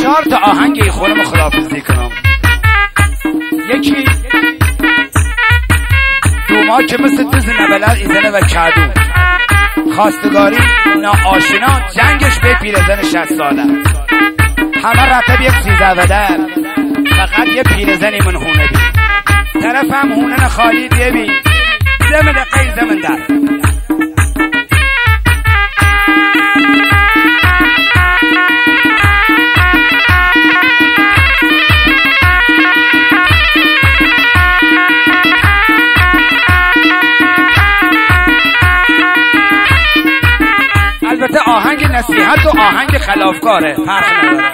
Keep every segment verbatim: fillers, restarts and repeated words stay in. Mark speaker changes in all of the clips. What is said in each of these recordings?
Speaker 1: چهار تا آهنگ خودم خداحافظی کنم. یکی دوما که مثل دز نبلد ایزنه و کدو خواستگاری ناآشنا جنگش به پیرزن شصت ساله همه رتب یک سیزه و در فقط یه پیرزنی من هونه بی طرفم هونه خالی دیه بی زمن دقیق زمن در البته آهنگ نصیحت و آهنگ خلافکاره فرق نداره.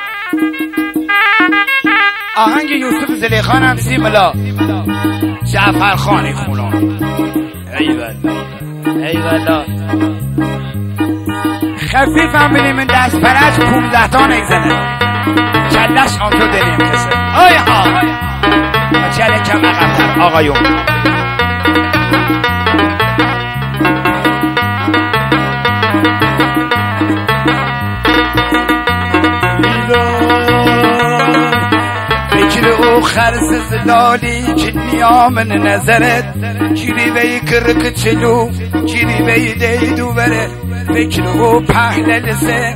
Speaker 1: آهنگ یوسف زلیخان هم سی ملا جعفر خانی خونم ای والله ای والله خفیف هم بلیم من دست پرج پونزده تا نگزنه چلش آن تو دلیم کسه آی ها و چله کم اقبتر آقایون خرس زلالی که نیامن نظرت چیری بی کرک چلو چیری بی دیدو بره فکر او پهلل سه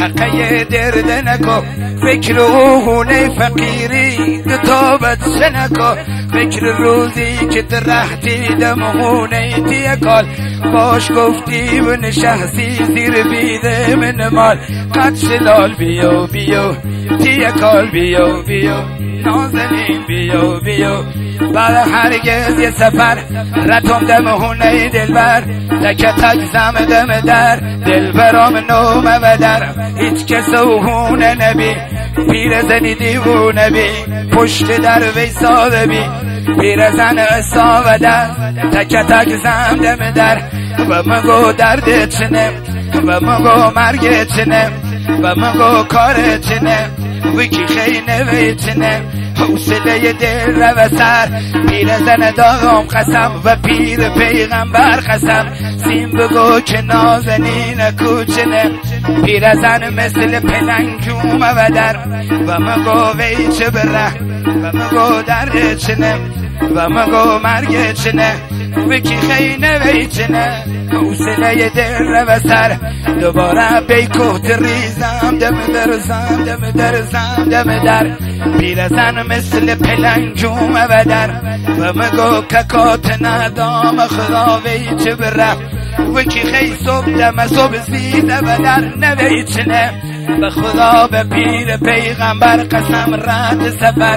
Speaker 1: حقه درد نکو فکر او هونه فقیری دتابت شنکو فکر روزی که درختی دمهونه تیکال باش گفتی و نشستی زیر بیده من مال قد شلال بیو بیو تیکال بیو بیو نازنین بیو بیو بعد هرگز یه سفر رتم دمهونه دلبر تک تک زم دم در دلبرام نومه و در هیچ کس هونه نبی پیرزنی دیوونه بی پشت در ویساده بی پیرزن اصابه در تک تک زم دم در و مگو درد چنه و مگو مرگ چنه و مگو کار چنه ویکی خینه ویچنه حوصله دل رو و سر پیرزن داغم قسم و پیر پیغمبر قسم سیم بگو که نازنین کوچنه پیرزن مثل پلنگوم و در و مگو ویچه بره و مگو درد چنه و مگو مرگ چنه ویکی خینه ویچنه حوصله دل رو و سر دوباره بیکوت ریزم دم درزم دم درزم دم در پیرزن مثل پلنگوم و در و مگو ککات ندام خدا ویچه بره وکی خی صبح دم صبح زیده و در نویچنه به خدا به پیر پیغمبر قسم رد سفر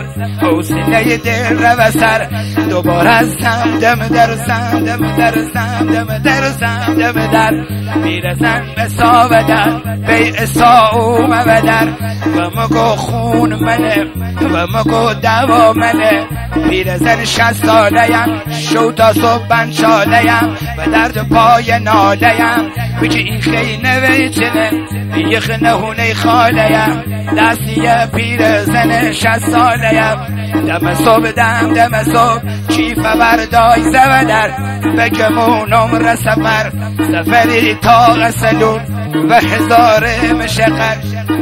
Speaker 1: حوصله دل رو و سر دوباره از هم دم درزم دم درزم دم درزم دم در پیرزن مسا و در بی اصا اوم و در و مگو خون منه و مگو دوا منه پیرزن شست ساله‌ام شو تا صبح بنچاله‌ام و درد پای ناله‌ام بگی این خی نویچنه یخ نهونه خاله‌ام دستیه پیرزن شست ساله‌ام دم صبح دم دم صبح کیف بردای زودر بگمونم رسفر سفری تا غسلون و هزار مشقت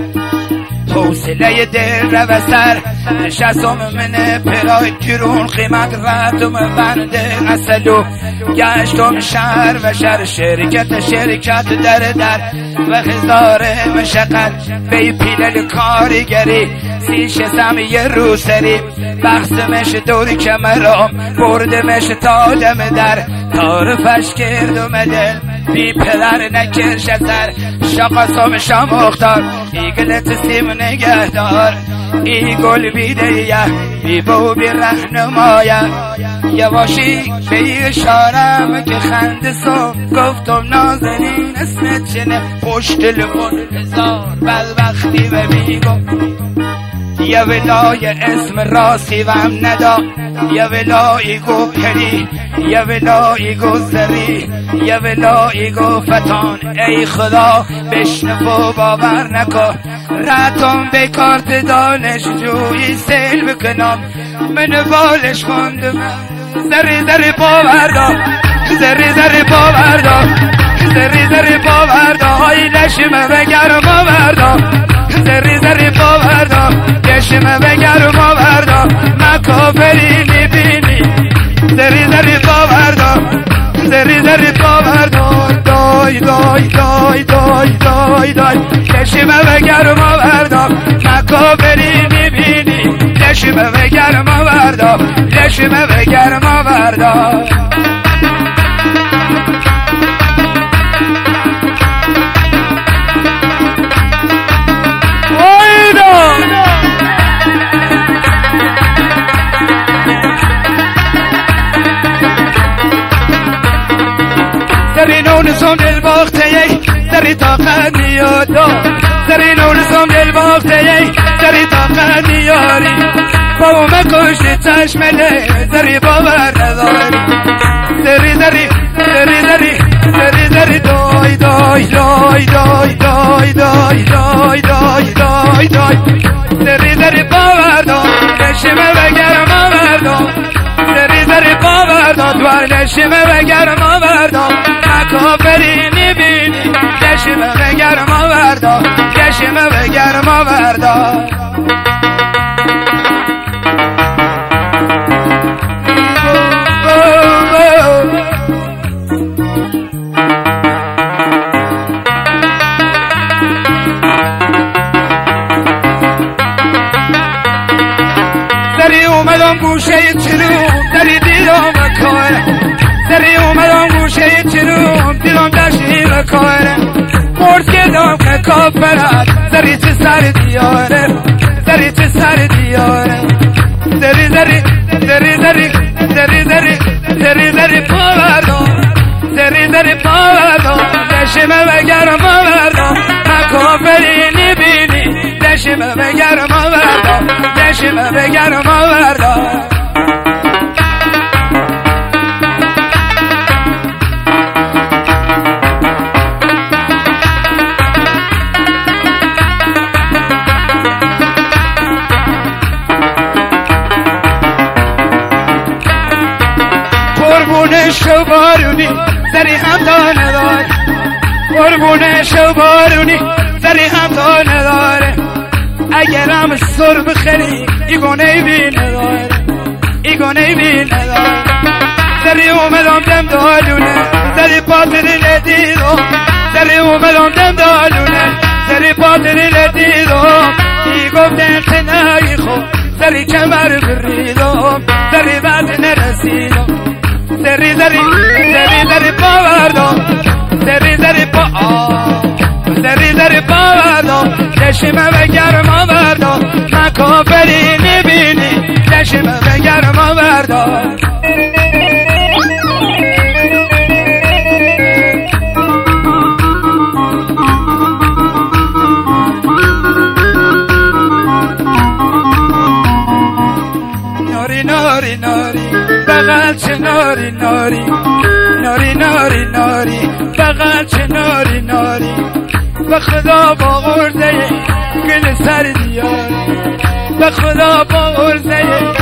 Speaker 1: حوصله دل رو و سر نشستم من پرای تیرون قیمت رفتم بنده اصلو گشتم شهر و شهر شرکت شرکت در در و هزار مشقت بی پیلل کارگری سی شستم یه روسری بحثمش دوری کمرام بردمش تا دم در تعارفش کردم دل بی پدر نکر شتر شاقاسم شام اختار ایگلت سیم نگهدار ای گل بیده بی بو بی رهنمایه یواشی به اشارم که خنده سو گفتم نازنین اسمت چنه پشت تلفن هزار بدبختی و بیگو یه ولای اسم راستی و هم ندا یه ولایی گو پری یه ولایی گو زری یه ولایی گو فتان ای خدا بشنو و باور نکن رتم به کارت دانش جویی سیل بکنم من بالش خوندم زری زری باوردم زری زری باوردم زری زری باوردم های لشمه بگرم آوردم زری زری باوردم دای دای لشمه و گرما بردار مکابری میبینی لشمه و گرما بردار لشمه و گرما بردار سرینو نسوم دل باخته یک سری طاقت نیادا سرینو نسوم دل باخته یک سری طاقت نیاری با اومه کشتی چشمله سری باور نداری سری سری سری سری سری سری دای دای دای دای دای دای دای دای دای دای سری سری باور دار نشمه و گرما بردار سری سری باور دار دوار نشمه و گرما بردار مکابری میبینی نشمه و گرما بردار نشمه و گرما بردار سری اومدم گوشه چلوم سری دیدم بکاره سری اومدم گوشه چلوم دیدم دشتی بکاره مرد کردم که کافرت سری چه سر دیاره سری چه سر دیاره سری سری سری سری سری سری سری سری پا بردم سری سری پا بردم نشمه و گرما بردم مکافری نبینی نشمه و گرما بردم نشمه و گرما بردم قربون شو بارونی سری هم تا نداره قربون شو بارونی سری هم تا نداره اگرم سر بخری ایگونه بی نداره ایگونه بی نداره سری اومدم دم دالونه سری پاتری ندیدم سری اومدم دم دالونه سری پاتری ندیدم ای گفتن قنایی خوب سری کمر بریدم سری بعد نرسیدم سری سری سری سری پا بردم سری سری پا سری سری پا بردم نشمه و گرما بردم مکافری نبینی نشمه و گرما بردم ناری ناری ناری بغل چه ناری ناری ناری ناری ناری بغل چه ناری ناری به خدا با غرزه گل سر دیاری به خدا با غرزه